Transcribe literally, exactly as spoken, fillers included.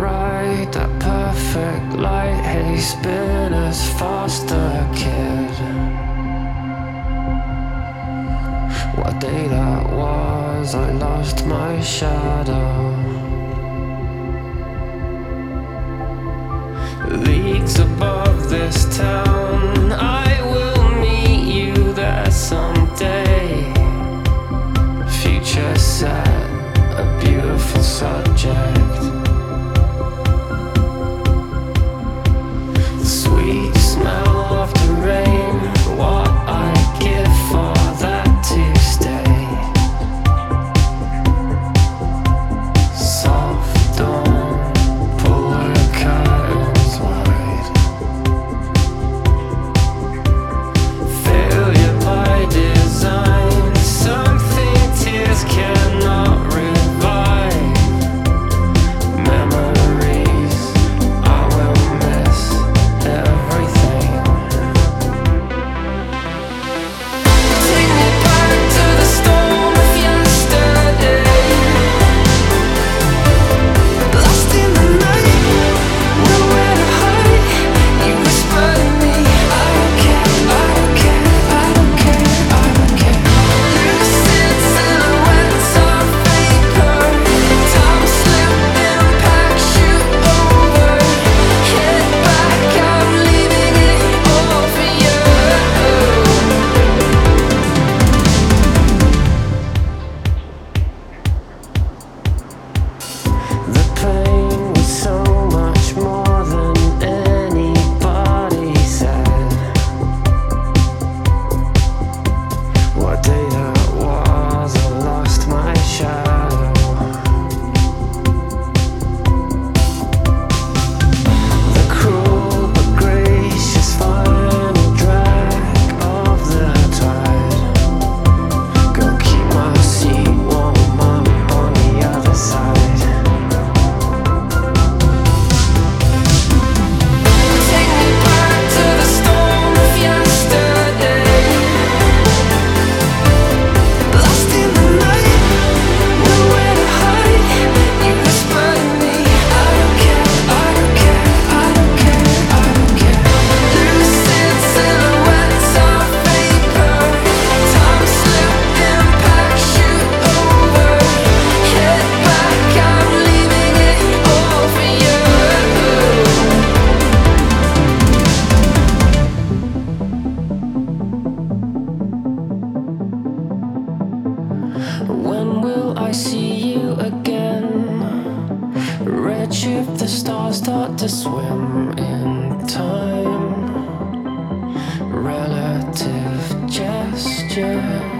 ride that perfect light. Hey, spin as faster, kid. What day that was, I lost my shadow. Leagues above this town, I will meet you there someday. Future set, a beautiful subject. The sweet smell of the rain, what I'd give for that to stay. Soft dawn, pull the curtains wide. Failure by design, something tears cannot revive. Memories, I will miss everything. Take me back to the storm of yesterday. Lost in the night, nowhere to hide. You whisper to me, I don't care, I don't care, I don't care, I don't care. Lucid silhouettes of vapor. Time slipped and packs you over. Head back, I'm leaving it all for you. The pain was so much more than anybody said. What day that was, I lost my shadow. The cruel but gracious final drag of the tide. Go keep my seat warm up on the other side. Take me back to the storm of yesterday. Lost in the night, nowhere to hide. You whisper to me, I don't care, I don't care, I don't care, I don't care. Lucid silhouettes of vapor. Time slipped and packs you over. Head back, I'm leaving it all for you. When will I see you again? Redshift, the stars start to swim in time. Relative gesture.